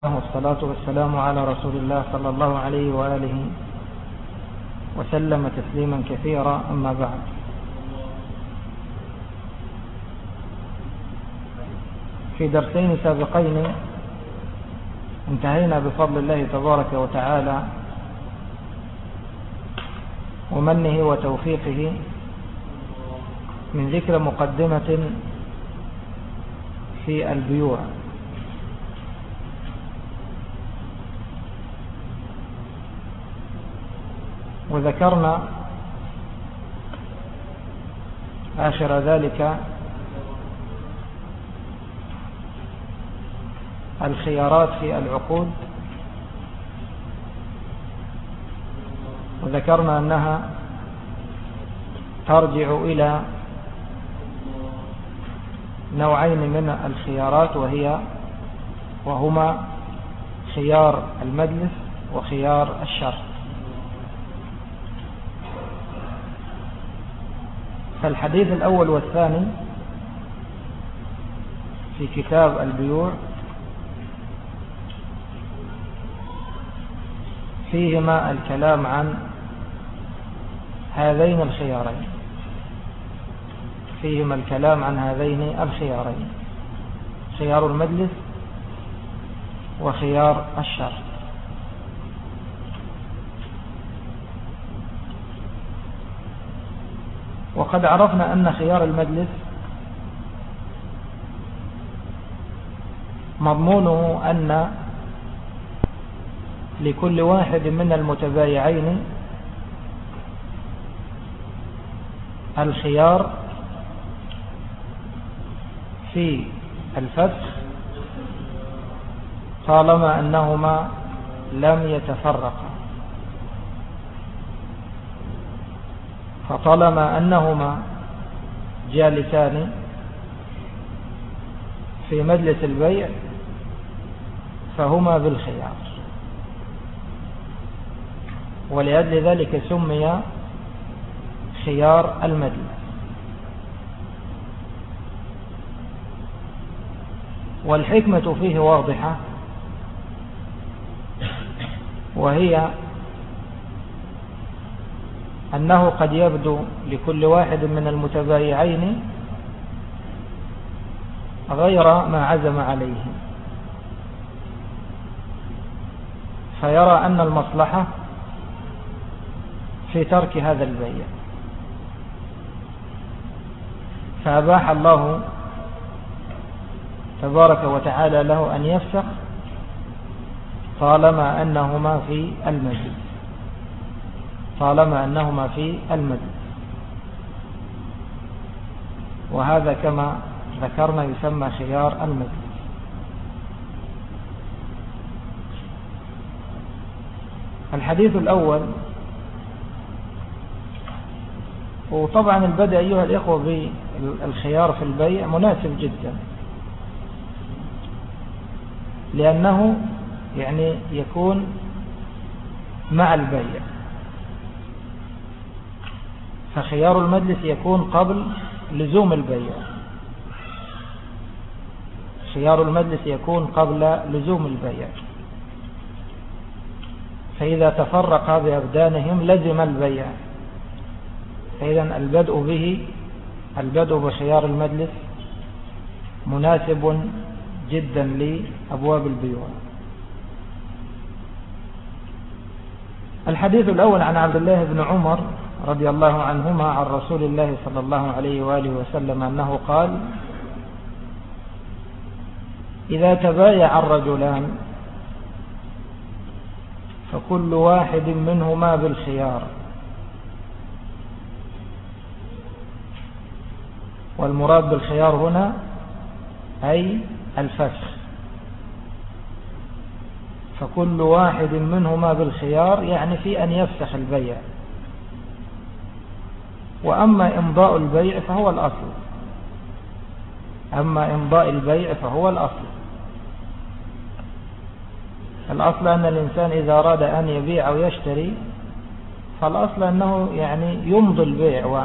والصلاة والسلام على رسول الله صلى الله عليه وآله وسلم تسليما كثيرا. أما بعد، في درسين سابقين انتهينا بفضل الله تبارك وتعالى ومنه وتوفيقه من ذكر مقدمة في البيوع، وذكرنا آخر ذلك الخيارات في العقود، وذكرنا أنها ترجع إلى نوعين من الخيارات، وهما خيار المجلس وخيار الشرط. فالحديث الأول والثاني في كتاب البيوع فيهما الكلام عن هذين الخيارين، خيار المجلس وخيار الشرط. وقد عرفنا أن خيار المجلس مضمونه أن لكل واحد من المتبايعين الخيار في الفسخ طالما أنهما لم يتفرقا، فطالما أنهما جالسان في مجلس البيع فهما بالخيار، ولأجل ذلك سمي خيار المجلس. والحكمة فيه واضحة، وهي أنه قد يبدو لكل واحد من المتبايعين غير ما عزم عليه، فيرى أن المصلحة في ترك هذا البيع، فأباح الله تبارك وتعالى له أن يفسخ طالما أنهما في المجلس، وهذا كما ذكرنا يسمى خيار المجلس. الحديث الأول، وطبعا البدء أيها الإخوة بالخيار في البيع مناسب جدا، لأنه يعني يكون مع البيع، فخيار المجلس يكون قبل لزوم البيع، فإذا تفرق بأبدانهم لزم البيع. فإذا البدء بخيار المجلس مناسب جدا لأبواب البيوع. الحديث الأول عن عبد الله بن عمر رضي الله عنهما عن رسول الله صلى الله عليه وآله وسلم أنه قال: إذا تبايع الرجلان فكل واحد منهما بالخيار. والمراد بالخيار هنا أي الفسخ، فكل واحد منهما بالخيار يعني في أن يفسخ البيع. وأما إمضاء البيع فهو الأصل. الأصل أن الإنسان إذا أراد أن يبيع أو يشتري فالأصل أنه يعني يمضي البيع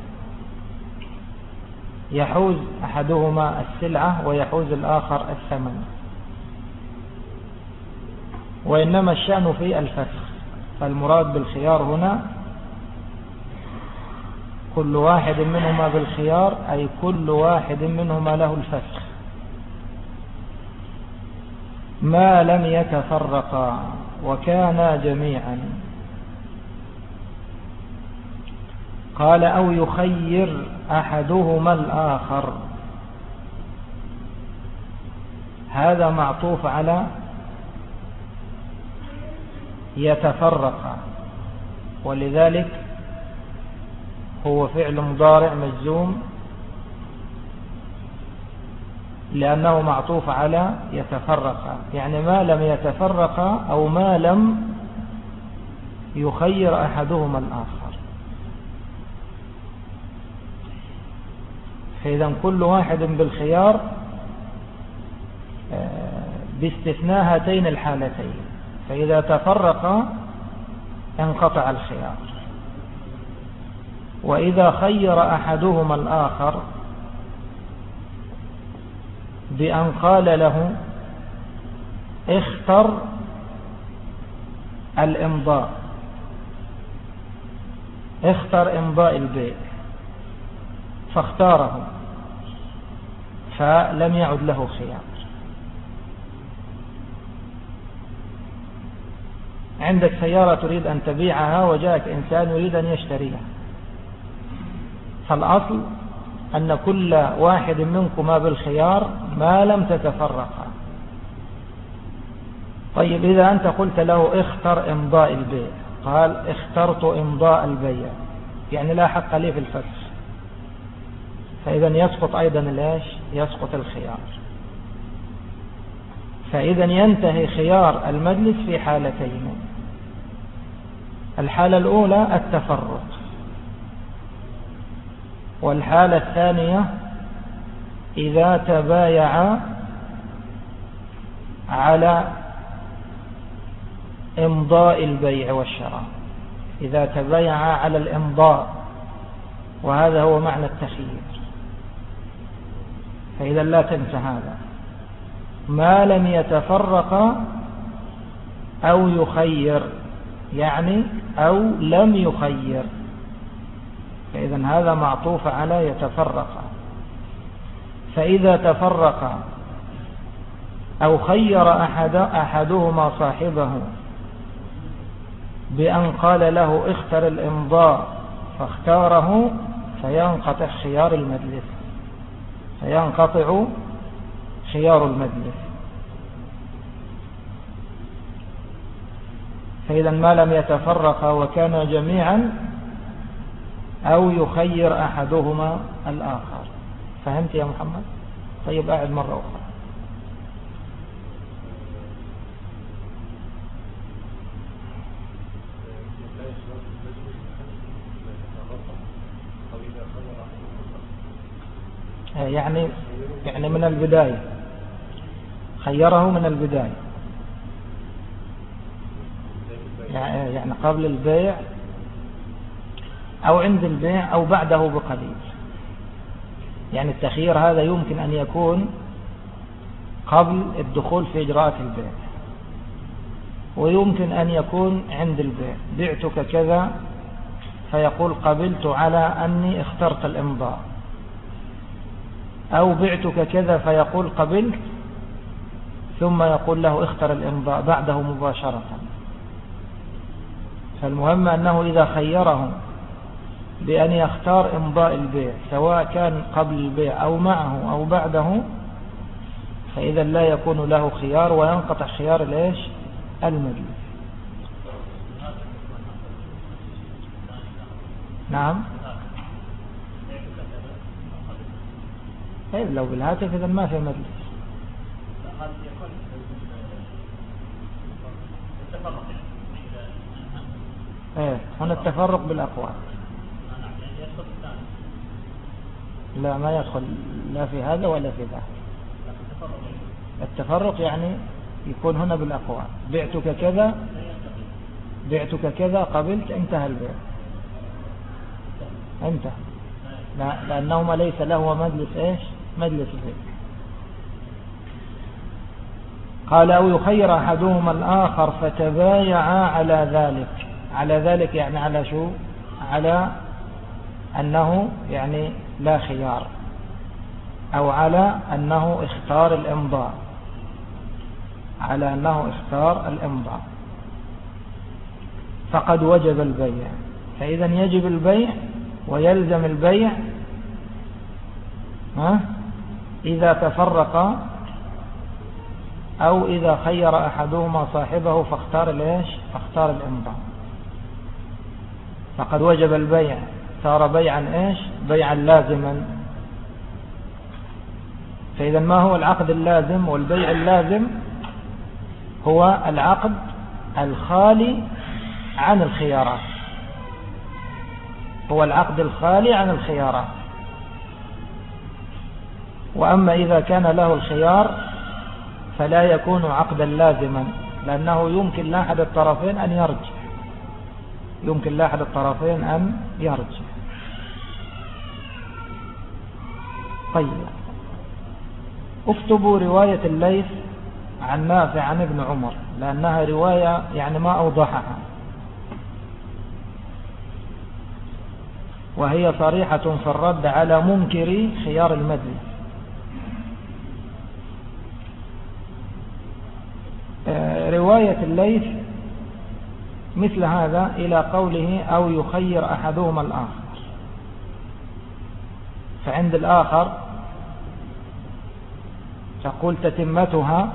يحوز أحدهما السلعة ويحوز الآخر الثمن. وإنما الشأن في الفسخ. فالمراد بالخيار هنا كل واحد منهما بالخيار، أي كل واحد منهما له الفسخ ما لم يتفرقا وكانا جميعا. قال أو يخير أحدهما الآخر، هذا معطوف على يتفرقا، ولذلك هو فعل مضارع مجزوم لأنه معطوف على يتفرقا، يعني ما لم يتفرقا أو ما لم يخير أحدهما الآخر. فإذا كل واحد بالخيار باستثناء هاتين الحالتين، فإذا تفرقا انقطع الخيار. وإذا خير أحدهما الآخر بأن قال له اختر الإمضاء، اختر إمضاء البيع، فاختاره فلم يعد له خيار. عندك سيارة تريد أن تبيعها وجاءك إنسان يريد أن يشتريها، فالأصل أن كل واحد منكما بالخيار ما لم تتفرقا. طيب إذا أنت قلت له اختر إمضاء البيع، قال اخترت إمضاء البيع، يعني لا حق لي في الفسخ، فإذا يسقط أيضا ليش؟ يسقط الخيار. فإذا ينتهي خيار المجلس في حالتين. الحالة الأولى التفرق، والحالة الثانية إذا تبايع على إمضاء البيع والشراء، إذا تبايع على الإمضاء، وهذا هو معنى التخيير. فإذا لا تنسى هذا، ما لم يتفرق أو يخير، يعني أو لم يخير، فإذا هذا معطوف على يتفرق. فإذا تفرق أو خير أحدهما صاحبه بأن قال له اختر الإمضاء فاختاره، فينقطع خيار المجلس، فينقطع خيار المجلس. فإذا ما لم يتفرق وكان جميعا أو يخير أحدهما الآخر. فهمت يا محمد؟ طيب أعد مرة أخرى. يعني من البداية، خيره من البداية، يعني قبل البيع أو عند البيع أو بعده بقليل. يعني التخيير هذا يمكن أن يكون قبل الدخول في إجراءات البيع، ويمكن أن يكون عند البيع. بعتك كذا فيقول قبلت على أني اخترت الإمضاء، أو بعتك كذا فيقول قبلت، ثم يقول له اختر الإمضاء بعده مباشرة. فالمهم أنه إذا خيره بأن يختار إمضاء البيع سواء كان قبل البيع أو معه أو بعده، فإذا لا يكون له خيار وينقطع خيار ليش؟ المجلس. نعم. طيب لو بالهاتف إذا ما في مجلس. هنا التفرق بالأقوال. لا ما يدخل لا في هذا ولا في ذاك. التفرق يعني يكون هنا بالأقوال. بعتك كذا، بعتك كذا قبلت، انتهى البيع، انتهى. لأنهما ليس له مجلس ايش؟ مجلس البيع. قال أو يخير أحدهما الآخر فتبايعا على ذلك. على ذلك يعني على شو؟ على أنه يعني لا خيار، أو على أنه اختار الإمضاء، على أنه اختار الإمضاء، فقد وجب البيع. فإذا يجب البيع ويلزم البيع إذا تفرق، أو إذا خير أحدهما صاحبه فاختار الإيش؟ فاختار الإمضاء، فقد وجب البيع، صار بيعا إيش؟ بيعا لازما. فإذا ما هو العقد اللازم؟ والبيع اللازم هو العقد الخالي عن الخيارات، هو العقد الخالي عن الخيارات. وأما إذا كان له الخيار فلا يكون عقدا لازما، لأنه يمكن لأحد الطرفين أن يرجع، يمكن لأحد الطرفين أن يرجع. طيب، اكتبوا رواية الليث عن نافع عن ابن عمر، لأنها رواية يعني ما أوضحها، وهي صريحة في الرد على منكر خيار المجلس. رواية الليث مثل هذا إلى قوله أو يخير أحدهما الآخر، فعند الآخر تقول تتمتها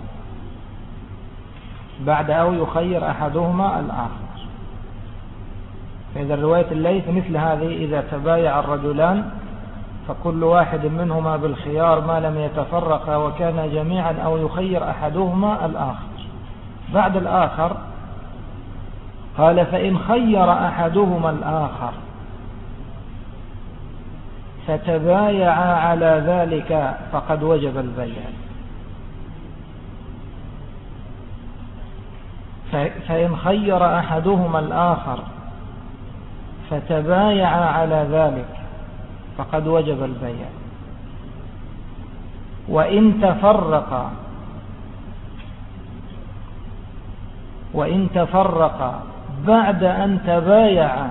بعد أو يخير أحدهما الآخر. فإذا رواية الليث مثل هذه إذا تبايع الرجلان فكل واحد منهما بالخيار ما لم يتفرقا وكان جميعا أو يخير أحدهما الآخر. بعد الآخر قال فإن خير أحدهما الآخر فتبايعا على ذلك فقد وجب البيع. فإن خير أحدهما الآخر فتبايعا على ذلك فقد وجب البيع. وإن تفرقا بعد أن تبايعا،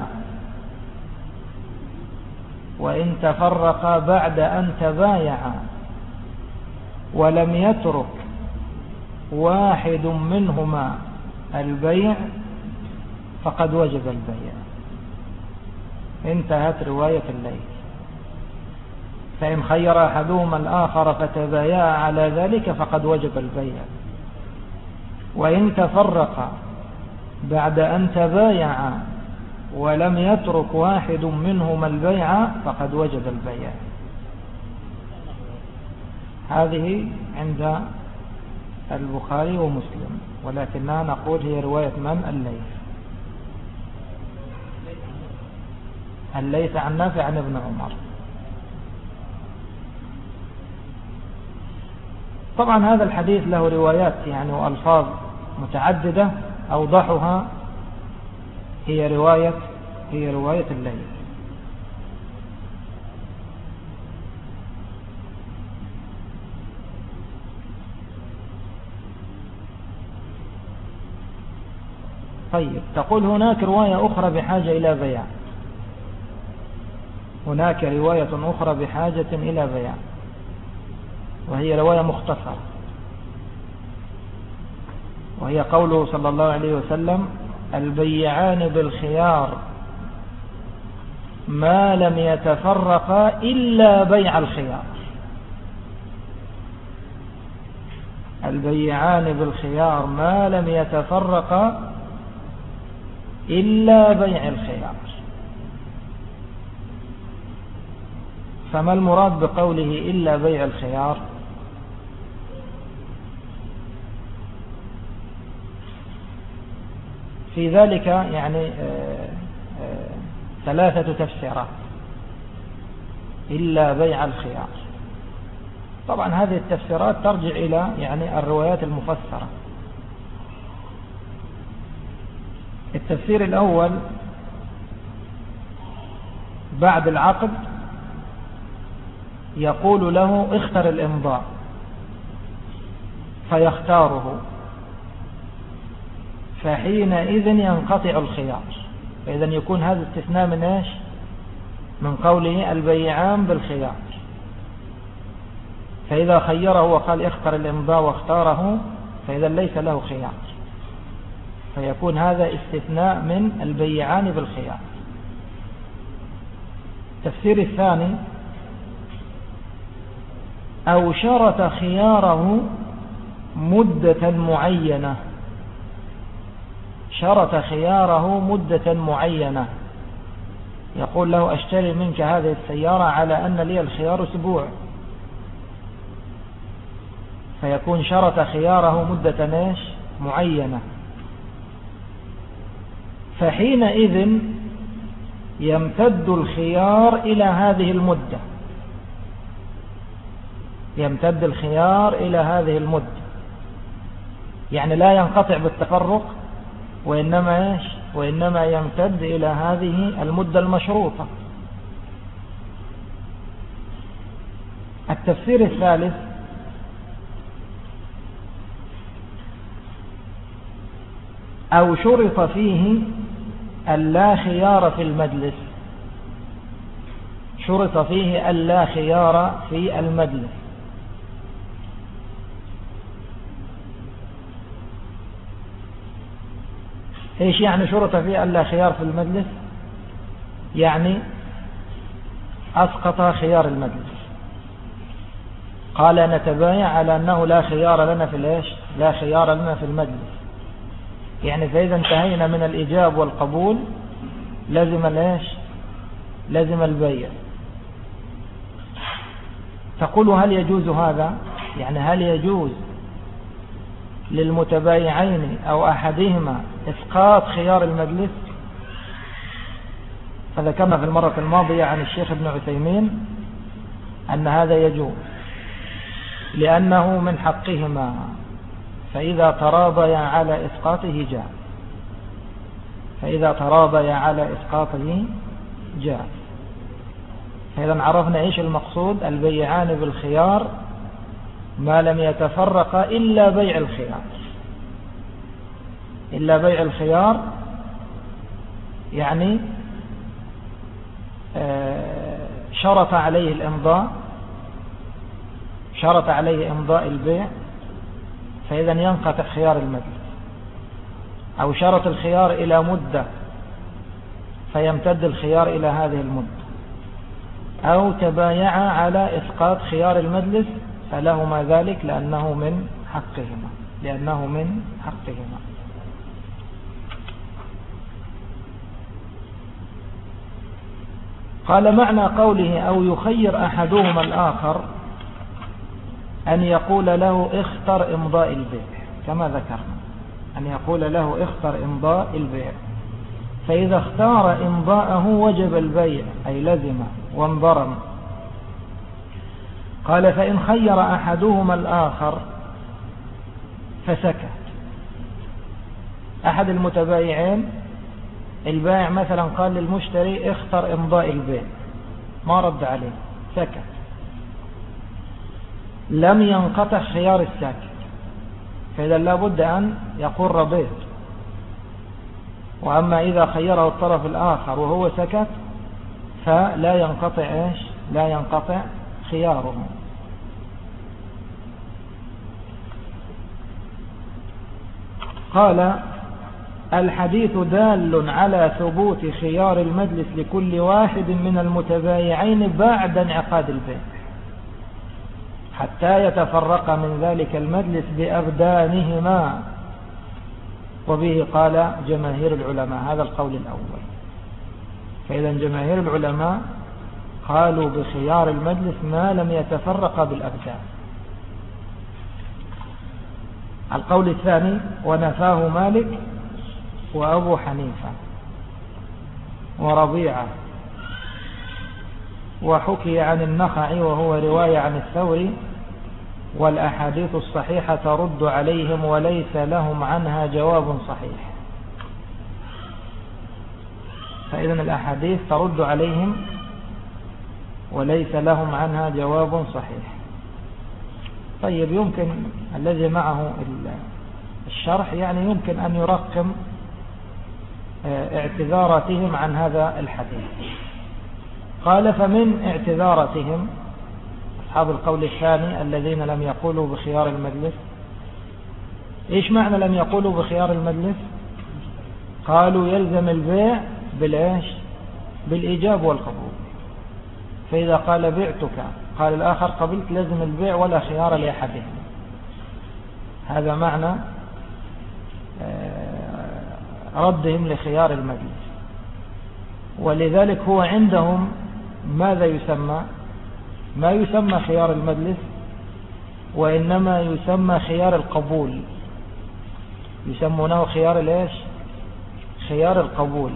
وإن تفرقا بعد أن تبايعا ولم يترك واحد منهما البيع فقد وجب البيع. انتهت رواية الليث. فإن خير أحدهما الآخر فتبايعا على ذلك فقد وجب البيع. وإن تفرقا بعد أن تبايعا ولم يترك واحد منهما البيع فقد وجب البيع. هذه عند البخاري ومسلم، ولكننا نقول هي رواية من؟ الليث عن نافع عن ابن عمر. طبعا هذا الحديث له روايات يعني وألفاظ متعددة، أوضحها هي رواية الليث. طيب، تقول هناك رواية أخرى بحاجة إلى بيع، هناك رواية أخرى بحاجة إلى بيع، وهي رواية مختصرة، وهي قوله صلى الله عليه وسلم البيعان بالخيار ما لم يتفرقا إلا بيع الخيار. البيعان بالخيار ما لم يتفرقا إلا بيع الخيار. فما المراد بقوله إلا بيع الخيار؟ في ذلك يعني ثلاثة تفسيرات. إلا بيع الخيار، طبعا هذه التفسيرات ترجع إلى يعني الروايات المفسرة. التفسير الأول بعد العقد يقول له اختر الإمضاء، فيختاره، فحينئذ ينقطع الخيار. فإذا يكون هذا استثناء من إيش؟ من قوله البيعان بالخيار. فإذا خيره وقال اختر الإمضاء واختاره فإذا ليس له خيار، فيكون هذا استثناء من البيعان بالخيار. التفسير الثاني: أو شرط خياره مدة معينة. شرط خياره مدة معينة، يقول له أشتري منك هذه السيارة على أن لي الخيار أسبوع، فيكون شرط خياره مدة إيش؟ معينة. فحينئذ يمتد الخيار إلى هذه المدة، يمتد الخيار إلى هذه المدة، يعني لا ينقطع بالتفرق، وإنما إيش؟ وإنما يمتد إلى هذه المدة المشروطة. التفسير الثالث: أو شرط فيه اللا خيار في المجلس. شرط فيه اللا خيار في المجلس. ايش يعني شرط فيه اللا خيار في المجلس؟ يعني أسقط خيار المجلس، قال نتبايع على أنه لا خيار لنا في الإيش؟ لا خيار لنا في المجلس. يعني فإذا انتهينا من الإجاب والقبول لازم الإيش؟ لازم البيع. تقول هل يجوز هذا؟ يعني هل يجوز للمتبايعين أو أحدهما إسقاط خيار المجلس؟ فذكرنا في المرة الماضية عن الشيخ ابن عثيمين أن هذا يجوز لأنه من حقهما، فإذا تراضيا على إسقاطه جاء، فإذا تراضيا على إسقاطه جاء. فإذا عرفنا إيش المقصود؟ البيعان بالخيار ما لم يتفرق إلا بيع الخيار. إلا بيع الخيار يعني شرط عليه الإمضاء، شرط عليه إمضاء البيع، فإذا ينقطع خيار المجلس. أو شرط الخيار إلى مدة فيمتد الخيار إلى هذه المدة. أو تبايع على إسقاط خيار المجلس فلهما ذلك لأنه من حقهما، لأنه من حقهما. قال معنى قوله أو يخير أحدهما الآخر أن يقول له اختر إمضاء البيع، كما ذكرنا أن يقول له اختر إمضاء البيع، فإذا اختار إمضاءه وجب البيع أي لزم وانضرم. قال فإن خير أحدهما الآخر فسكت. أحد المتبايعين البائع مثلا قال للمشتري اختر إمضاء البيع، ما رد عليه، سكت، لم ينقطع خيار الساكت، فإذا لابد أن يقول رضيت. وأما إذا خيره الطرف الآخر وهو سكت فلا ينقطع إيش؟ لا ينقطع خياره. قال الحديث دال على ثبوت خيار المجلس لكل واحد من المتبايعين بعد انعقاد البيع حتى يتفرق من ذلك المجلس بأبدانهما، وبه قال جماهير العلماء. هذا القول الأول. فإذا جماهير العلماء قالوا بخيار المجلس ما لم يتفرق بالأبدان. القول الثاني ونفاه مالك وأبو حنيفة وربيعة، وحكي عن النخعي وهو رواية عن الثوري، والأحاديث الصحيحة ترد عليهم وليس لهم عنها جواب صحيح. فإذا الأحاديث ترد عليهم وليس لهم عنها جواب صحيح. طيب يمكن الذي معه الشرح يعني يمكن أن يرقم اعتذاراتهم عن هذا الحديث. قال فمن اعتذاراتهم أصحاب القول الثاني الذين لم يقولوا بخيار المجلس. إيش معنى لم يقولوا بخيار المجلس؟ قالوا يلزم البيع بالإيش؟ بالإيجاب والقبول. فإذا قال بعتك قال الآخر قبلت لازم البيع ولا خيار لأحدهم. هذا معنى ردهم لخيار المجلس. ولذلك هو عندهم ماذا يسمى؟ ما يسمى خيار المجلس، وإنما يسمى خيار القبول. يسمونه خيار الإيش؟ خيار القبول.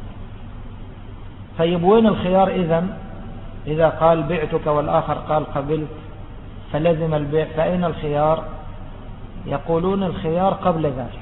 طيب وين الخيار إذن؟ إذا قال بعتك والآخر قال قبلت فلزم البيع، فأين الخيار؟ يقولون الخيار قبل ذلك.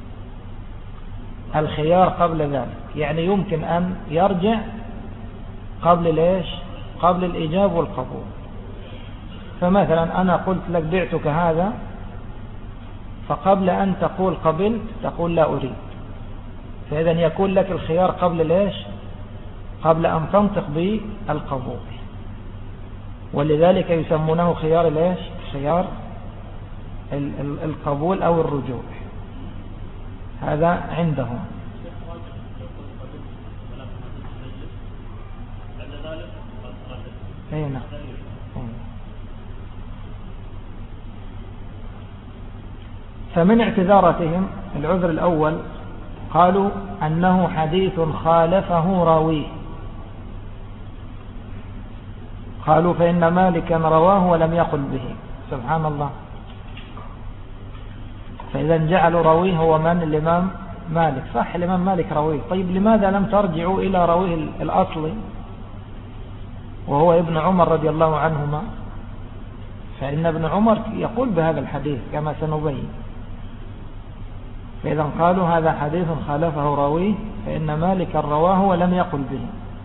الخيار قبل ذلك يعني يمكن أن يرجع قبل الإيش؟ قبل الإيجاب والقبول. فمثلا أنا قلت لك بعتك هذا، فقبل أن تقول قبلت تقول لا أريد، فإذا يكون لك الخيار قبل الإيش؟ قبل أن تنطق بالقبول. ولذلك يسمونه خيار الإيش؟ خيار القبول أو الرجوع. هذا عندهم. نعم. فمن اعتذاراتهم العذر الأول قالوا أنه حديث خالفه راويه. قالوا فإن مالكا رواه ولم يقل به. سبحان الله. فإذا جعلوا راويه هو من؟ الإمام مالك. صح الإمام مالك راويه. طيب لماذا لم ترجعوا إلى راويه الأصلي وهو ابن عمر رضي الله عنهما؟ فإن ابن عمر يقول بهذا الحديث كما سنبين. فإذا قالوا هذا حديث خالفه راويه فإن مالك رواه ولم يقل به.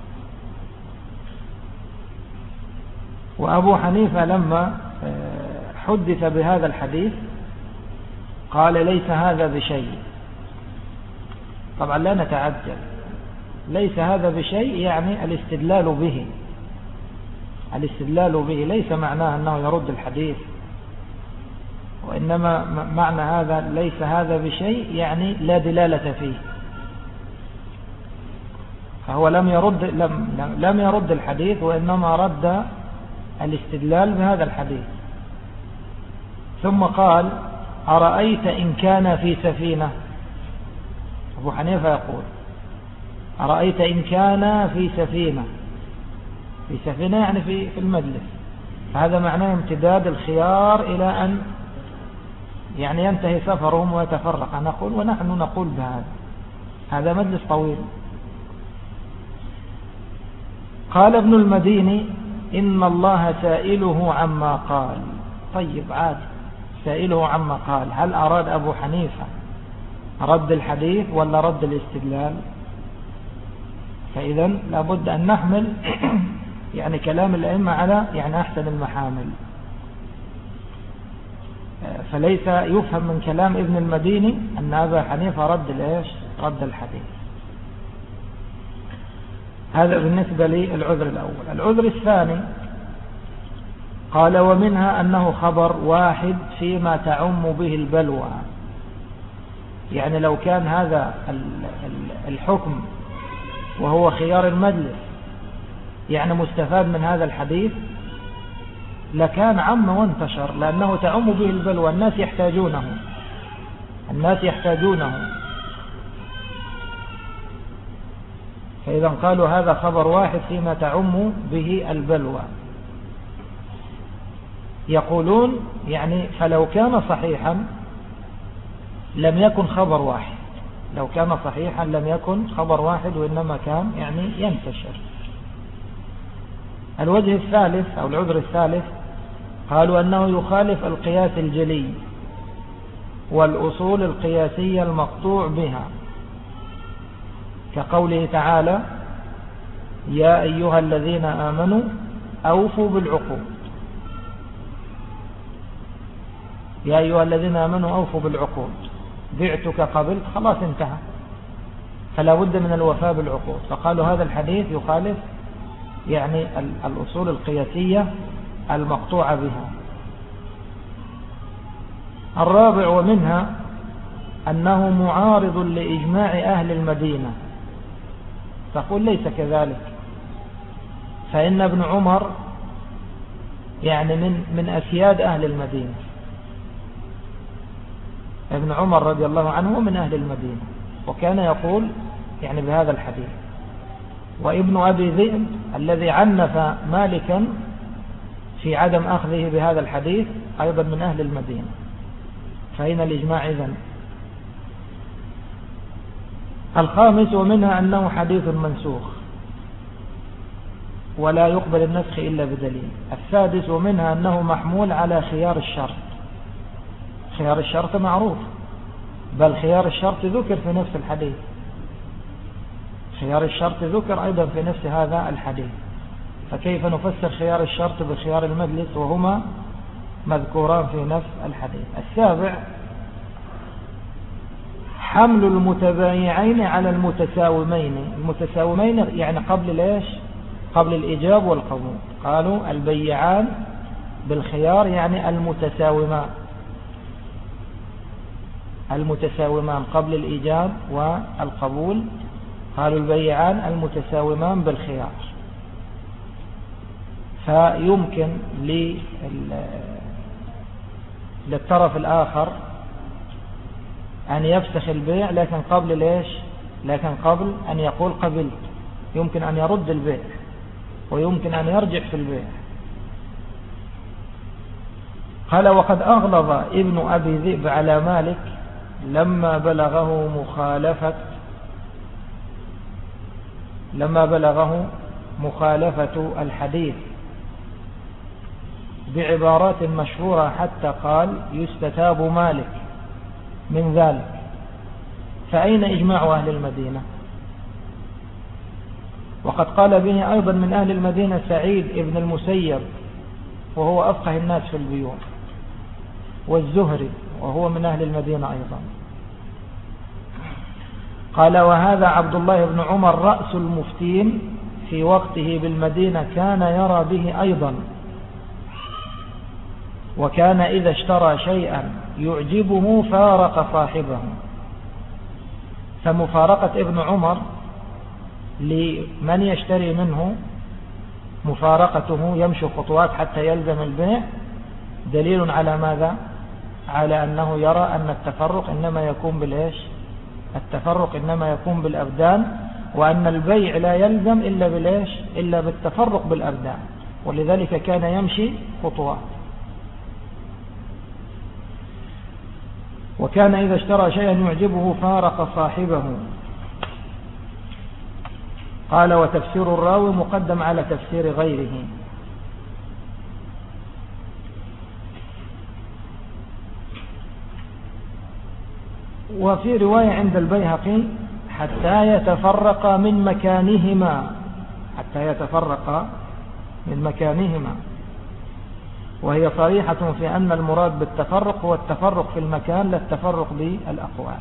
وأبو حنيفة لما حدث بهذا الحديث قال ليس هذا بشيء. طبعا لا نتعجل، ليس هذا بشيء يعني الاستدلال به. الاستدلال به ليس معناه أنه يرد الحديث، وإنما معنى هذا ليس هذا بشيء يعني لا دلالة فيه. فهو لم يرد الحديث، وإنما رد الاستدلال بهذا الحديث. ثم قال أرأيت إن كان في سفينة. أبو حنيفة يقول أرأيت إن كان في سفينة. في سفينة يعني في المجلس. فهذا معناه امتداد الخيار إلى أن يعني ينتهي سفرهم ويتفرق. نقول ونحن نقول بهذا، هذا مجلس طويل. قال ابن المديني إن الله سائله عما قال. طيب عاد سائله عما قال، هل أراد أبو حنيفة رد الحديث ولا رد الاستدلال؟ فإذا لابد أن نحمل يعني كلام الأئمة على يعني أحسن المحامل. فليس يفهم من كلام ابن المديني أن أبا حنيفة رد الحديث. هذا بالنسبة للعذر الأول. العذر الثاني قال ومنها أنه خبر واحد فيما تعم به البلوى. يعني لو كان هذا الحكم وهو خيار المجلس يعني مستفاد من هذا الحديث لكان عم وانتشر، لأنه تعم به البلوى، الناس يحتاجونه. فإذا قالوا هذا خبر واحد فيما تعم به البلوى. يقولون يعني فلو كان صحيحا لم يكن خبر واحد. لو كان صحيحا لم يكن خبر واحد، وإنما كان يعني ينتشر. الوجه الثالث أو العذر الثالث قالوا أنه يخالف القياس الجلي والأصول القياسية المقطوع بها، كقوله تعالى يا أيها الذين آمنوا أوفوا بالعقود. يا أيها الذين آمنوا أوفوا بالعقود، بعتك قبلت، خلاص انتهى، فلا بد من الوفاء بالعقود. فقالوا هذا الحديث يخالف يعني الأصول القياسية المقطوعة بها. الرابع ومنها أنه معارض لإجماع أهل المدينة. تقول ليس كذلك، فإن ابن عمر يعني من أسياد أهل المدينة، ابن عمر رضي الله عنه من أهل المدينة، وكان يقول يعني بهذا الحديث. وابن أبي ذئب الذي عنف مالكا في عدم أخذه بهذا الحديث أيضا من أهل المدينة، فأين الإجماع إذن؟ الخامس ومنها أنه حديث منسوخ ولا يقبل النسخ إلا بدليل. السادس ومنها أنه محمول على خيار الشرط. خيار الشرط معروف، بل خيار الشرط ذكر في نفس الحديث، خيار الشرط ذكر أيضا في نفس هذا الحديث، فكيف نفسر خيار الشرط بخيار المجلس وهما مذكوران في نفس الحديث؟ السابع حمل المتبايعين على المتساومين. المتساومين يعني قبل ليش؟ قبل الإيجاب والقبول. قالوا البيعان بالخيار يعني المتساومان، المتساومان قبل الإيجاب والقبول، قالوا البيعان المتساومان بالخيار. فيمكن للطرف الآخر أن يفسخ البيع لكن قبل ليش؟ لكن قبل أن يقول قبلت، يمكن أن يرد البيع ويمكن أن يرجع في البيع. قال مالك لما بلغه مخالفة الحديث بعبارات مشهورة حتى قال يستتاب مالك من ذلك، فأين إجماع أهل المدينة؟ وقد قال به أيضا من أهل المدينة سعيد ابن المسيب وهو أفقه الناس في البيوع، والزهري وهو من أهل المدينة أيضا. قال وهذا عبد الله بن عمر رأس المفتين في وقته بالمدينة كان يرى به أيضا، وكان إذا اشترى شيئا يعجبه فارق صاحبه. فمفارقة ابن عمر لمن يشتري منه مفارقته يمشي خطوات حتى يلزم البيع دليل على ماذا؟ على أنه يرى أن التفرق إنما يكون بالإيش؟ التفرق إنما يكون بالأبدان، وأن البيع لا يلزم إلا بالإيش؟ إلا بالتفرق بالأبدان، ولذلك كان يمشي خطوات. وكان إذا اشترى شيئا يعجبه فارق صاحبه. قال وتفسير الراوي مقدم على تفسير غيره. وفي رواية عند البيهقي حتى يتفرق من مكانهما، وهي صريحة في أن المراد بالتفرق هو التفرق في المكان لا التفرق بالأقوال.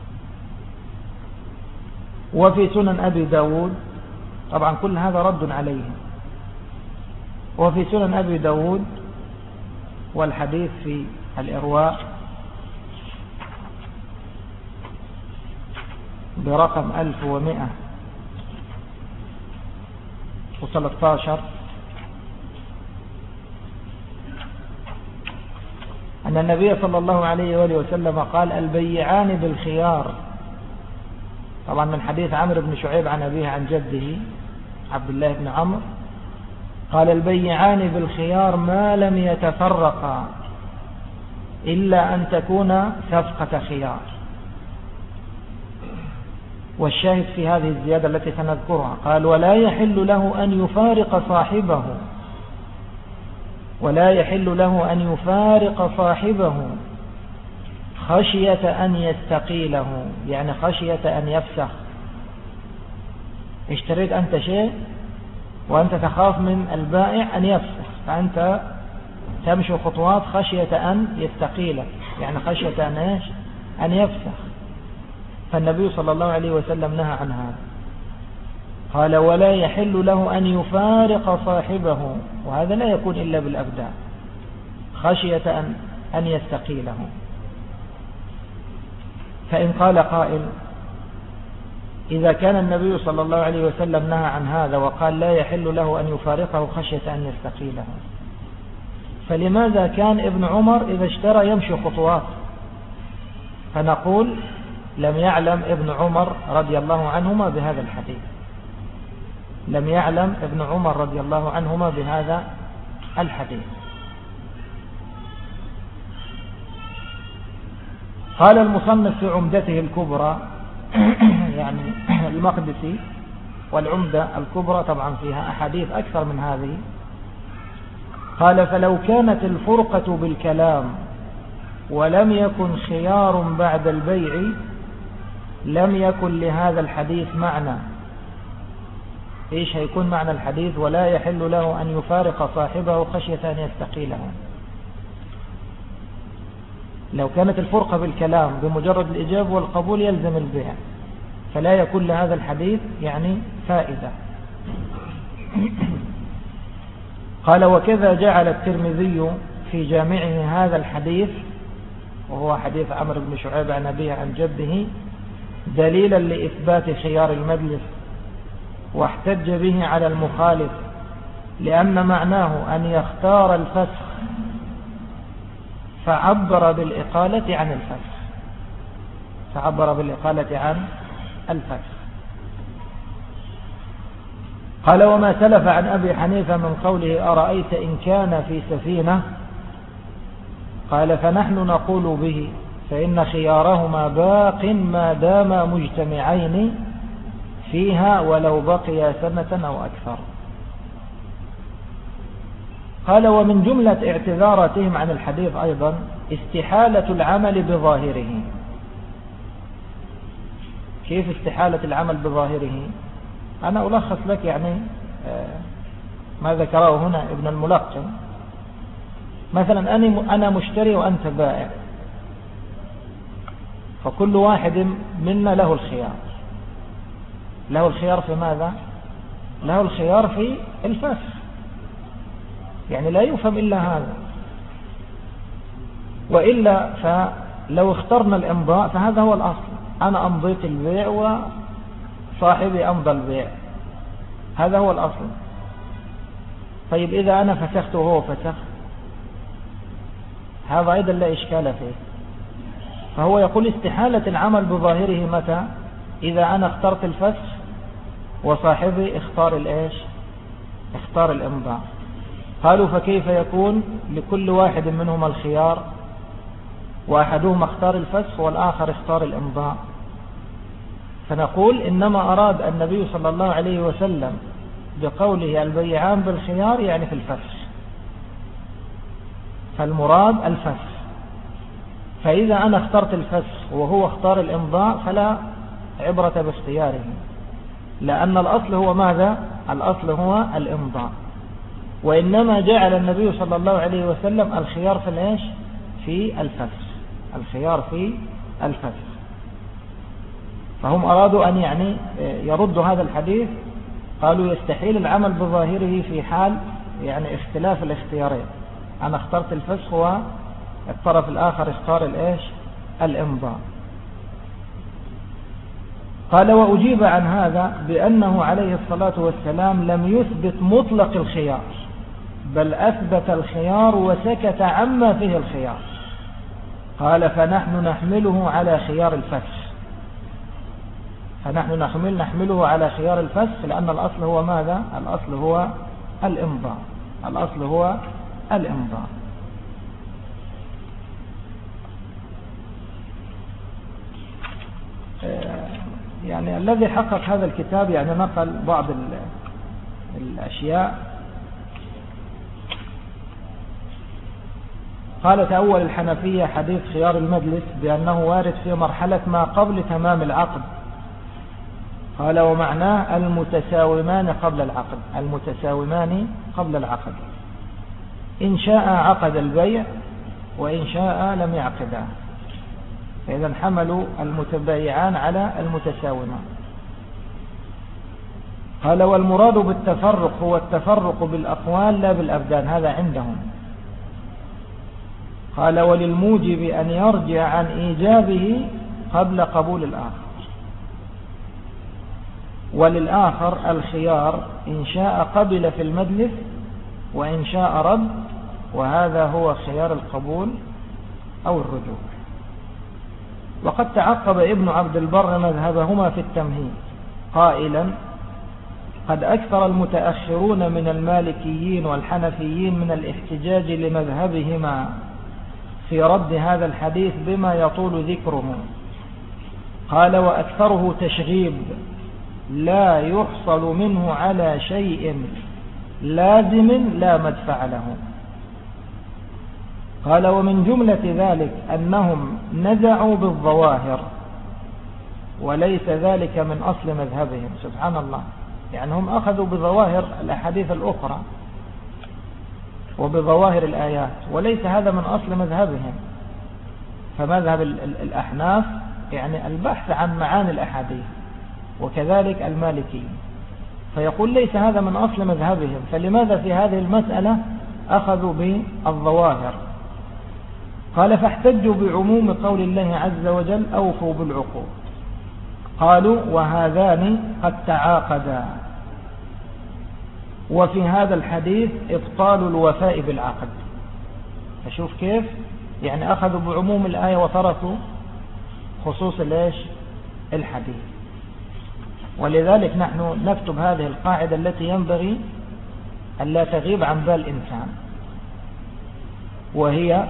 وفي سنن أبي داود، طبعا كل هذا رد عليه، وفي سنن أبي داود والحديث في الإرواء برقم 1113 أن النبي صلى الله عليه وآله وسلم قال البيعان بالخيار، طبعا من حديث عمرو بن شعيب عن أبيه عن جده عبد الله بن عمرو، قال البيعان بالخيار ما لم يتفرقا إلا أن تكون صفقة خيار. والشاهد في هذه الزيادة التي سنذكرها قال ولا يحل له أن يفارق صاحبه خشية أن يستقيله، يعني خشية أن يفسخ. اشتريت أنت شيء وأنت تخاف من البائع أن يفسخ، فأنت تمشي خطوات خشية أن يستقيل، يعني خشية أن إيش؟ أن يفسخ. فالنبي صلى الله عليه وسلم نهى عن هذا، قال ولا يحل له أن يفارق صاحبه، وهذا لا يكون إلا بالأبدان، خشية أن يستقيله. فإن قال قائل إذا كان النبي صلى الله عليه وسلم نهى عن هذا وقال لا يحل له أن يفارقه خشية أن يستقيله، فلماذا كان ابن عمر إذا اشترى يمشي خطوات؟ فنقول لم يعلم ابن عمر رضي الله عنهما بهذا الحديث، لم يعلم ابن عمر رضي الله عنهما بهذا الحديث. قال المصنف في عمدته الكبرى يعني المقدسي، والعمدة الكبرى طبعا فيها أحاديث أكثر من هذه، قال فلو كانت الفرقة بالكلام ولم يكن خيار بعد البيع لم يكن لهذا الحديث معنى. إيش هيكون معنى الحديث؟ ولا يحل له أن يفارق صاحبه خشية أن يستقيله. لو كانت الفرقة بالكلام بمجرد الإجابة والقبول يلزم البيع، فلا يكون لهذا الحديث يعني فائدة. قال وكذا جعل الترمذي في جامعه هذا الحديث، وهو حديث عمرو بن شعيب عن أبيه عن جده، دليلا لإثبات خيار المجلس، واحتج به على المخالف لأن معناه أن يختار الفسخ، فعبر بالإقالة عن الفسخ، فعبر بالإقالة عن الفسخ. قال وما سلف عن أبي حنيفة من قوله أرأيت إن كان في سفينة، قال فنحن نقول به، فإن خيارهما باق ما داما مجتمعين فيها ولو بقي سنة أو أكثر. قال ومن جملة اعتذاراتهم عن الحديث أيضا استحالة العمل بظاهره. كيف استحالة العمل بظاهره؟ أنا ألخص لك يعني ما ذكره هنا ابن الملقن. مثلا أنا مشتري وأنت بائع، فكل واحد منا له الخيار. له الخيار في ماذا؟ له الخيار في الفسخ، يعني لا يفهم إلا هذا. وإلا فلو اخترنا الإمضاء فهذا هو الأصل، أنا أمضيت البيع وصاحبي أمضى البيع، هذا هو الأصل. طيب إذا أنا فسخت وهو فسخ، هذا أيضا لا إشكال فيه. فهو يقول استحالة العمل بظاهره متى؟ إذا أنا اخترت الفسخ وصاحبي اختار الإيش؟ اختار الإمضاء. قالوا فكيف يكون لكل واحد منهما الخيار وأحدهما اختار الفسخ والآخر اختار الإمضاء؟ فنقول إنما أراد النبي صلى الله عليه وسلم بقوله البيعان بالخيار يعني في الفسخ، فالمراد الفسخ. فإذا أنا اخترت الفسخ وهو اختار الإمضاء فلا عبرة باختياره، لأن الأصل هو ماذا؟ الأصل هو الإمضاء. وإنما جعل النبي صلى الله عليه وسلم الخيار في الإيش؟ في الفسخ، الخيار في الفسخ. فهم أرادوا أن يعني يردوا هذا الحديث، قالوا يستحيل العمل بظاهره في حال يعني اختلاف الاختيارين، أنا اخترت الفسخ والطرف الآخر اختار الإيش؟ الإمضاء. قال وأجيب عن هذا بأنه عليه الصلاة والسلام لم يثبت مطلق الخيار، بل أثبت الخيار وسكت عما فيه الخيار. قال فنحن نحمله على خيار الفسخ، فنحن نحمله على خيار الفسخ، لأن الأصل هو ماذا؟ الأصل هو الإمضاء، الأصل هو الإمضاء. يعني الذي حقق هذا الكتاب يعني نقل بعض الأشياء. قال تأول الحنفية حديث خيار المجلس بأنه وارد في مرحلة ما قبل تمام العقد. قال ومعناه المتساومان قبل العقد، المتساومان قبل العقد، إن شاء عقد البيع وإن شاء لم يعقده، فإذا حملوا المتبايعان على المتساومان. قال والمراد بالتفرق هو التفرق بالأقوال لا بالأبدان، هذا عندهم. قال وللموجب أن يرجع عن إيجابه قبل قبول الآخر، وللآخر الخيار إن شاء قبل في المجلس وإن شاء رد، وهذا هو خيار القبول أو الرجوع. وقد تعقب ابن عبد البر مذهبهما في التمهيد قائلا قد أكثر المتأخرون من المالكيين والحنفيين من الاحتجاج لمذهبهما في رد هذا الحديث بما يطول ذكره. قال وأكثره تشغيب لا يحصل منه على شيء لازم لا مدفع له. قال ومن جملة ذلك أنهم نزعوا بالظواهر وليس ذلك من أصل مذهبهم. سبحان الله، يعني هم أخذوا بظواهر الأحاديث الأخرى وبظواهر الآيات وليس هذا من أصل مذهبهم. فمذهب الأحناف يعني البحث عن معاني الأحاديث، وكذلك المالكي، فيقول ليس هذا من أصل مذهبهم، فلماذا في هذه المسألة أخذوا بالظواهر؟ قال فاحتجوا بعموم قول الله عز وجل أوفوا بالعقود. قالوا وهذان قد تعاقدا، وفي هذا الحديث إبطال الوفاء بالعقد. فشوف كيف يعني أخذوا بعموم الآية وتركوا خصوص الحديث. ولذلك نحن نكتب هذه القاعدة التي ينبغي أن لا تغيب عن بال الإنسان، وهي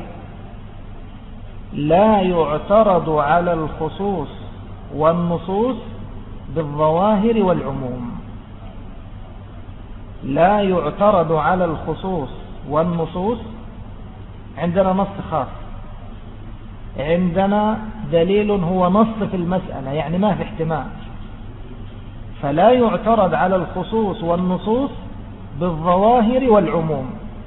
لا يعترض على الخصوص والنصوص بالظواهر والعموم. لا يعترض على الخصوص والنصوص. عندنا نص خاص، عندنا دليل هو نص في المسألة، يعني ما في احتمال، فلا يعترض على الخصوص والنصوص بالظواهر والعموم.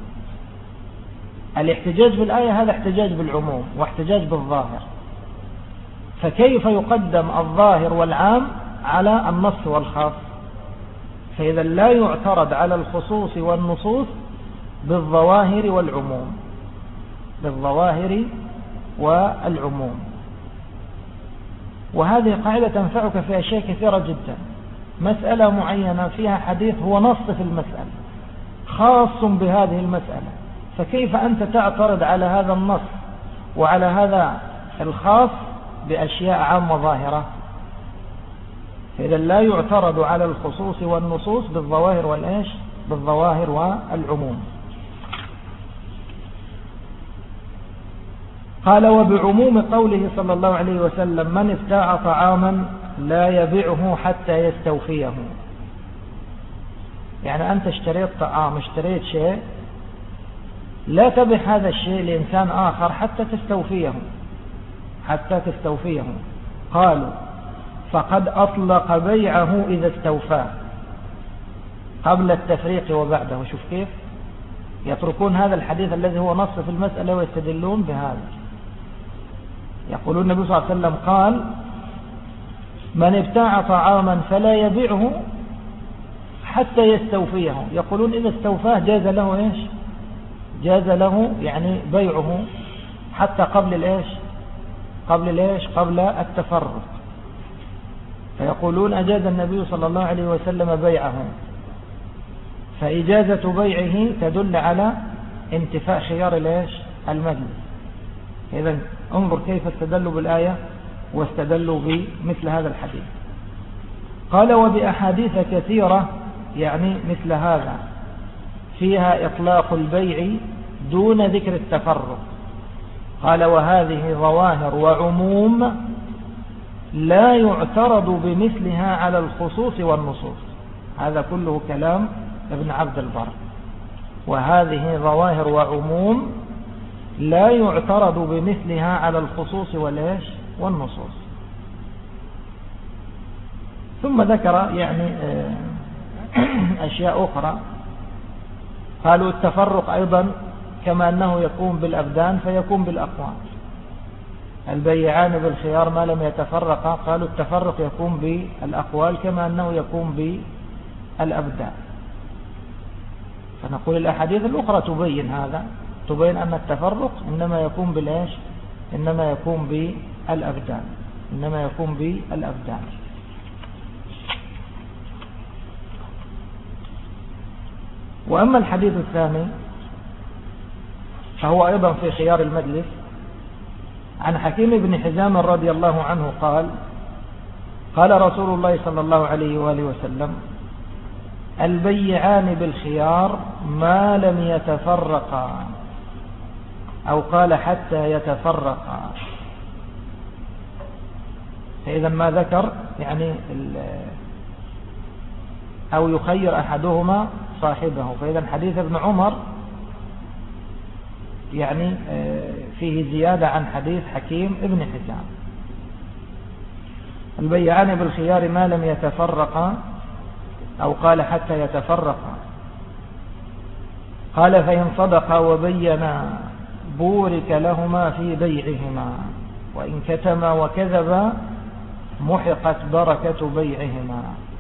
الاحتجاج بالآية هذا احتجاج بالعموم واحتجاج بالظاهر، فكيف يقدم الظاهر والعام على النص والخاص؟ فإذا لا يعترض على الخصوص والنصوص بالظواهر والعموم، بالظواهر والعموم. وهذه قاعدة تنفعك في أشياء كثيرة جدا. مسألة معينة فيها حديث هو نص في المسألة خاص بهذه المسألة، فكيف أنت تعترض على هذا النص وعلى هذا الخاص بأشياء عامة ظاهرة؟ فإذا لا يعترض على الخصوص والنصوص بالظواهر والإيش، بالظواهر والعموم. قال وبعموم قوله صلى الله عليه وسلم من ابتاع طعاما لا يبيعه حتى يستوفيه. يعني أنت اشتريت طعام، اشتريت شيء، لا تبيع هذا الشيء لإنسان آخر حتى تستوفيه. قالوا فقد أطلق بيعه إذا استوفاه قبل التفريق وبعده. شوف كيف يتركون هذا الحديث الذي هو نص في المسألة ويستدلون بهذا. يقولون النبي صلى الله عليه وسلم قال من ابتاع طعاما فلا يبيعه حتى يستوفيه. يقولون إذا استوفاه جاز له إيش؟ جاز له يعني بيعه حتى قبل التفرق. فيقولون أجاز النبي صلى الله عليه وسلم بيعه، فإجازة بيعه تدل على انتفاء خيار المجلس. إذن انظر كيف استدلوا بالآية واستدلوا بمثل هذا الحديث. قال وبأحاديث كثيرة يعني مثل هذا فيها إطلاق البيع دون ذكر التفرق. قال وهذه ظواهر وعموم لا يعترض بمثلها على الخصوص والنصوص. هذا كله كلام ابن عبد البر. وهذه ظواهر وعموم لا يعترض بمثلها على الخصوص والنصوص. ثم ذكر يعني أشياء أخرى. قالوا التفرق أيضا كما أنه يكون بالأبدان فيكون بالأقوال. البيعان بالخيار ما لم يتفرقا، قالوا التفرق يكون بالأقوال كما أنه يكون بالأبدان. فنقول الأحاديث الأخرى تبين هذا، تبين أن التفرق إنما يكون بالإيش؟ إنما يكون بالأبدان، إنما يكون بالأبدان. وأما الحديث الثاني فهو أيضا في خيار المجلس، عن حكيم بن حزام رضي الله عنه قال: قال رسول الله صلى الله عليه وآله وسلم: البيعان بالخيار ما لم يتفرقا، أو قال حتى يتفرقا. فإذا ما ذكر يعني أو يخير أحدهما صاحبه. فإذا حديث ابن عمر يعني فيه زيادة عن حديث حكيم ابن حزام. البيعان بالخيار ما لم يتفرقا، أو قال حتى يتفرقا. قال: فإن صدقا وبينا بورك لهما في بيعهما، وإن كتما وكذبا محقت بركة بيعهما.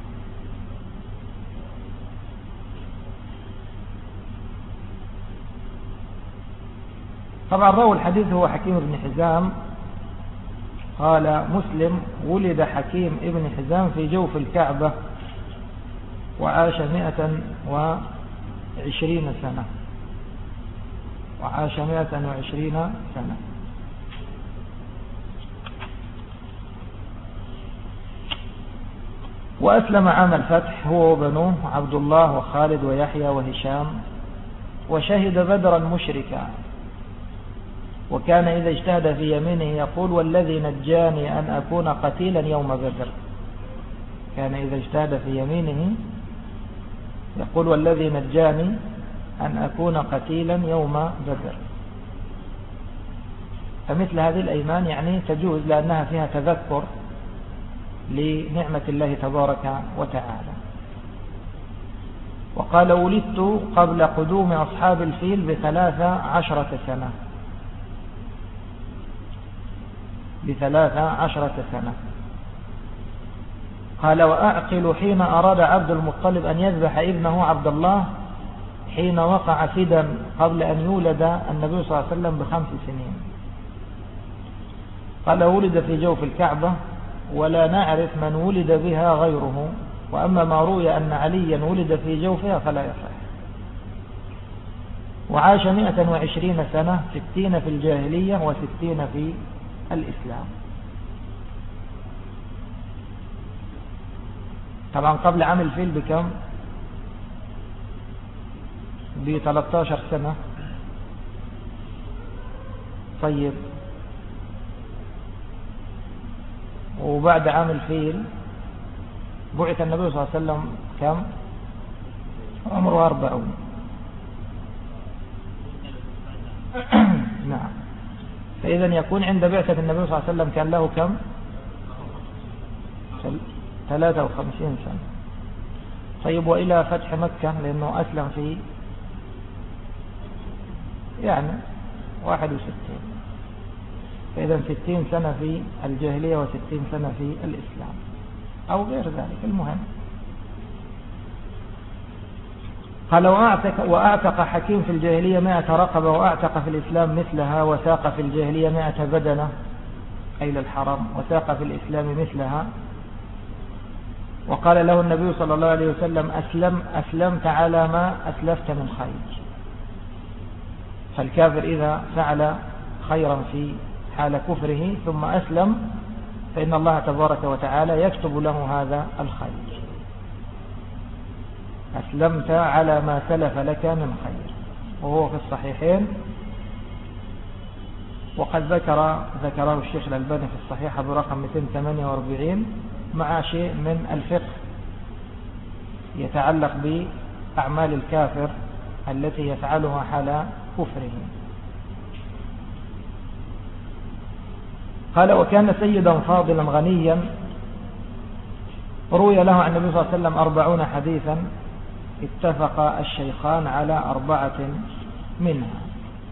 طبعا راوي الحديث هو حكيم بن حزام. قال مسلم: ولد حكيم ابن حزام في جوف الكعبة وعاش 120 سنة، وعاش 120 سنة. وأسلم عام الفتح هو وبنوه عبد الله وخالد ويحيى وهشام، وشهد بدرا مشركا. وكان إذا اجتهد في يمينه يقول: والذي نجاني أن أكون قتيلا يوم بدر. كان إذا اجتهد في يمينه يقول: والذي نجاني أن أكون قتيلا يوم بدر. فمثل هذه الأيمان يعني تجوز، لأنها فيها تذكر لنعمة الله تبارك وتعالى. وقال: ولدت قبل قدوم أصحاب الفيل ب13 سنة، ب13 سنة. قال: وأعقل حين أراد عبد المطلب أن يذبح ابنه عبد الله حين وقع فدا قبل أن يولد النبي صلى الله عليه وسلم ب5 سنين. قال: ولد في جوف الكعبة ولا نعرف من ولد بها غيره، وأما ما روي أن عليا ولد في جوفها فلا يصح. وعاش 120 سنة، 60 في الجاهلية و60 في الإسلام. طبعا قبل عام الفيل بكم؟ ب13 سنة. طيب، وبعد عام الفيل بعث النبي صلى الله عليه وسلم كم؟ عمره 40. نعم. فإذا يكون عند بعثة النبي صلى الله عليه وسلم كان له كم؟ 53 سنة. طيب، وإلى فتح مكة لأنه أسلم في يعني 61، فإذا 60 سنة في الجاهلية و60 سنة في الإسلام أو غير ذلك. المهم قال: وأعتق حكيم في الجاهلية 100 رقبة، وأعتق في الإسلام مثلها، وساق في الجاهلية 100 بدنة أي للحرم، وساق في الإسلام مثلها. وقال له النبي صلى الله عليه وسلم: أسلمت على ما أسلفت من خير. فالكافر إذا فعل خيرا في حال كفره ثم أسلم فإن الله تبارك وتعالى يكتب له هذا الخير. أسلمت على ما سلف لك من خير، وهو في الصحيحين، وقد ذكره الشيخ الألباني في الصحيحة برقم 248 مع شيء من الفقه يتعلق بأعمال الكافر التي يفعلها حال كفره. قال: وكان سيدا فاضلا غنيا، روي له عن النبي صلى الله عليه وسلم 40 حديثا، اتفق الشيخان على 4 منها.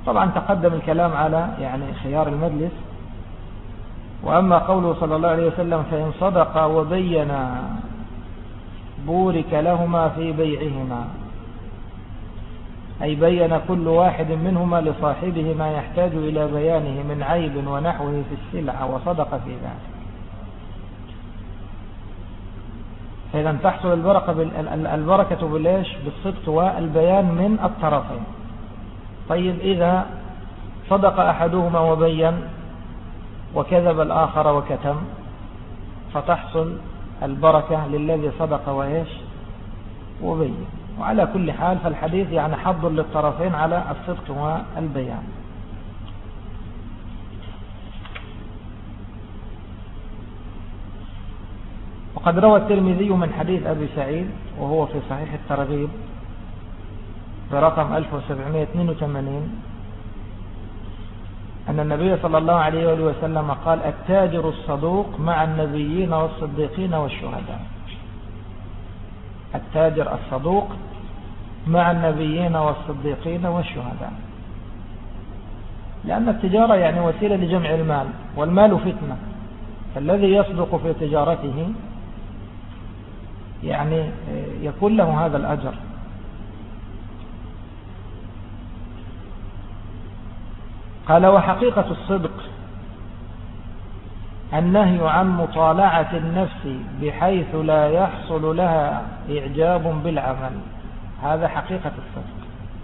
طبعا تقدم الكلام على يعني خيار المجلس. وأما قوله صلى الله عليه وسلم فإن صدقا وبينا بورك لهما في بيعهما، أي بين كل واحد منهما لصاحبه ما يحتاج إلى بيانه من عيب ونحوه في السلعة وصدق في ذلك. فإذا تحصل البركة بالإيش؟ بالصدق والبيان من الطرفين. طيب إذا صدق أحدهما وبين وكذب الآخر وكتم، فتحصل البركة للذي صدق وإيش وبين. وعلى كل حال فالحديث يعني حض للطرفين على الصدق والبيان. وقد روى الترمذي من حديث أبي سعيد وهو في صحيح الترغيب برقم 1782 أن النبي صلى الله عليه وسلم قال: التاجر الصدوق مع النبيين والصديقين والشهداء. التاجر الصدوق مع النبيين والصديقين والشهداء، لأن التجارة يعني وسيلة لجمع المال، والمال فتنة، فالذي يصدق في تجارته يعني يكون له هذا الأجر. قال: وحقيقة الصدق النهي عن مطالعة النفس بحيث لا يحصل لها إعجاب بالعمل. هذا حقيقة الصدق.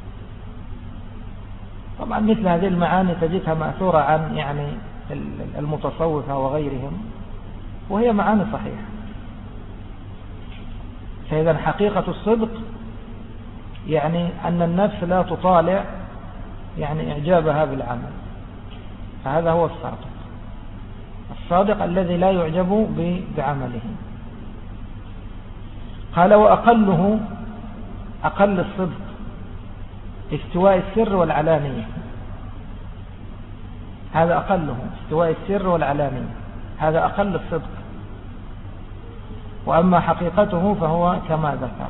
طبعا مثل هذه المعاني تجدها مأثورة عن يعني المتصوفة وغيرهم، وهي معاني صحيحة. فإذا حقيقة الصدق يعني أن النفس لا تطالع يعني إعجابها بالعمل، فهذا هو الصادق. الصادق الذي لا يعجب بعمله. قال: وأقله، أقل الصدق استواء السر والعلانية. هذا أقله، استواء السر والعلانية، هذا أقل الصدق. وأما حقيقته فهو كما ذكر.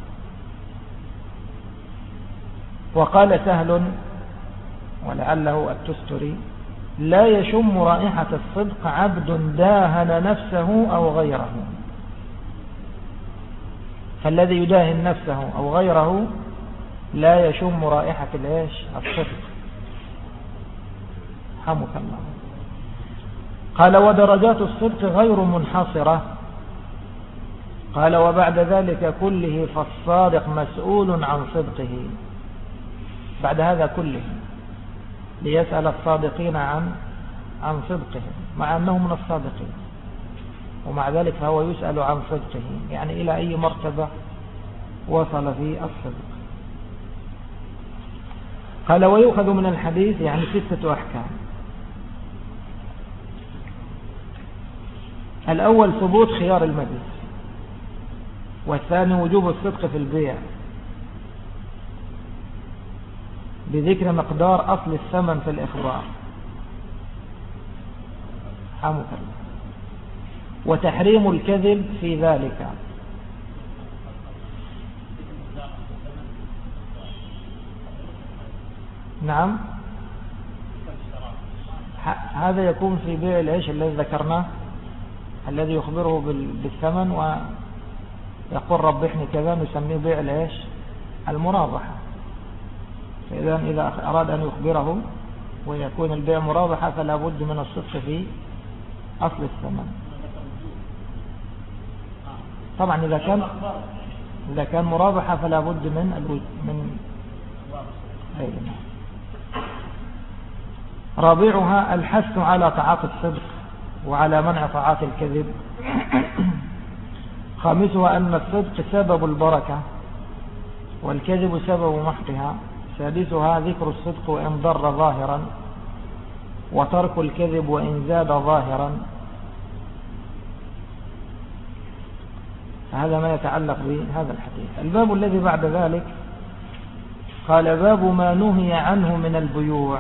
وقال سهل ولعله التستري: لا يشم رائحة الصدق عبد داهن نفسه أو غيره. فالذي يداهن نفسه أو غيره لا يشم رائحة الصدق. حمك الله. قال: ودرجات الصدق غير منحصرة. قال: وبعد ذلك كله فالصادق مسؤول عن صدقه. بعد هذا كله ليسأل الصادقين عن صدقهم، مع أنهم من الصادقين، ومع ذلك فهو يسأل عن صدقه، يعني إلى أي مرتبة وصل في الصدق. قال: ويؤخذ من الحديث يعني 6 أحكام. الأول ثبوت خيار المجلس، والثاني وجوب الصدق في البيع بذكر مقدار أصل الثمن في الإخبار. حمك الله. وتحريم الكذب في ذلك. نعم، هذا يكون في بيع العيش الذي ذكرناه، الذي يخبره بالثمن ويقول ربحني كذا، نسميه بيع العيش المرابحة. إذا أراد أن يخبره ويكون البيع مرابحة فلا بد من الصدق في أصل الثمن. طبعا إذا كان مرابحة فلا بد من رابعها الحث على تعاطي الصدق وعلى منع تعاطي الكذب. خامسها أن الصدق سبب البركة والكذب سبب محقها. سادسها ذكر الصدق وإن ضر ظاهرا، وترك الكذب وإن زاد ظاهرا. هذا ما يتعلق بهذا الحديث. الباب الذي بعد ذلك قال: باب ما نهي عنه من البيوع.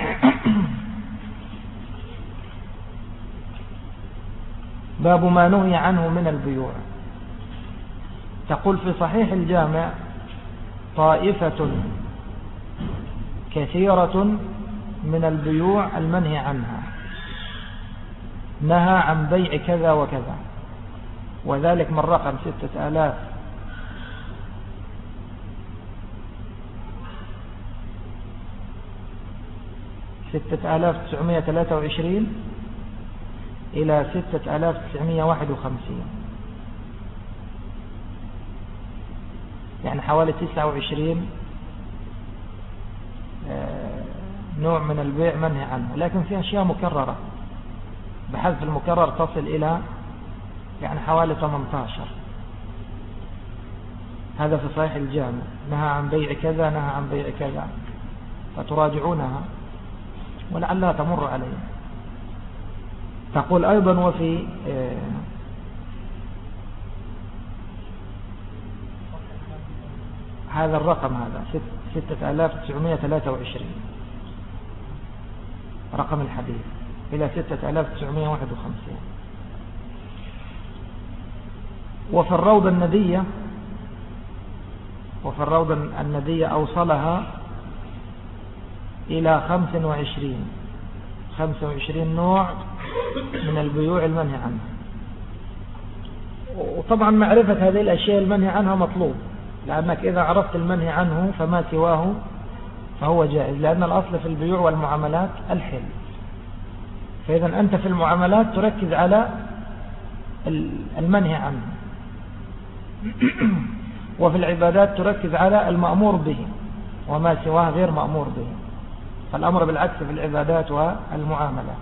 باب ما نهي عنه من البيوع. تقول في صحيح الجامع: طائفة كثيرة من البيوع المنهي عنها، نهى عن بيع كذا وكذا، وذلك من رقم 6923 إلى 6951، يعني حوالي 29 نوع من البيع منهي عنه. لكن في أشياء مكررة، بحذف المكرر تصل إلى يعني حوالي 18. هذا في صحيح الجامع، نهى عن بيع كذا، نهى عن بيع كذا، فتراجعونها ولعلها تمر عليه. تقول أيضا وفي هذا الرقم، هذا 6923 رقم الحديث إلى 6951. وفي الروضة الندية أوصلها إلى 25 نوع من البيوع المنهي عنها. وطبعا معرفة هذه الأشياء المنهي عنها مطلوب، لأنك إذا عرفت المنهي عنه فما سواه فهو جائز، لأن الأصل في البيوع والمعاملات الحل. فإذا أنت في المعاملات تركز على المنهي عنه، وفي العبادات تركز على المأمور به، وما سواه غير مأمور به. فالأمر بالعكس في العبادات والمعاملات.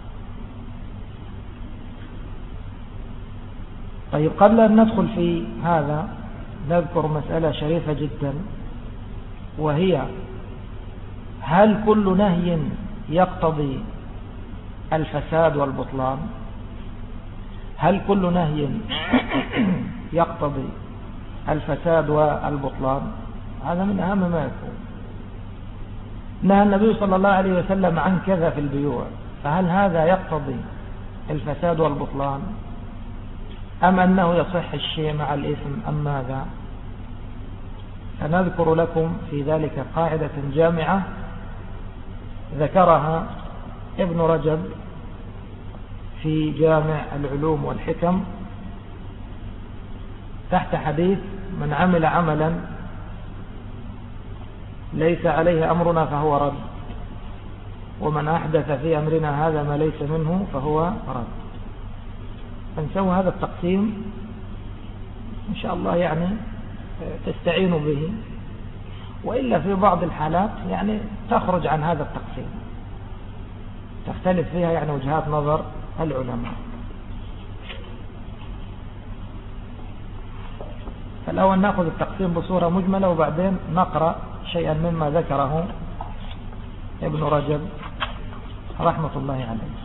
طيب، قبل أن ندخل في هذا نذكر مسألة شريفة جدا، وهي: هل كل نهي يقتضي الفساد والبطلان؟ هل كل نهي يقتضي الفساد والبطلان؟ هذا من أهم ما يكون. نهى النبي صلى الله عليه وسلم عن كذا في البيوع، فهل هذا يقتضي الفساد والبطلان، أم أنه يصح الشيء مع الإثم، أم ماذا؟ سنذكر لكم في ذلك قاعدة جامعة ذكرها ابن رجب في جامع العلوم والحكم تحت حديث: من عمل عملا ليس عليه أمرنا فهو رد، ومن أحدث في أمرنا هذا ما ليس منه فهو رد. فنسوي هذا التقسيم إن شاء الله، يعني تستعينوا به، وإلا في بعض الحالات يعني تخرج عن هذا التقسيم، تختلف فيها يعني وجهات نظر العلماء. فالأول نأخذ التقسيم بصورة مجملة، وبعدين نقرأ شيئا مما ذكره ابن رجب رحمة الله عليه.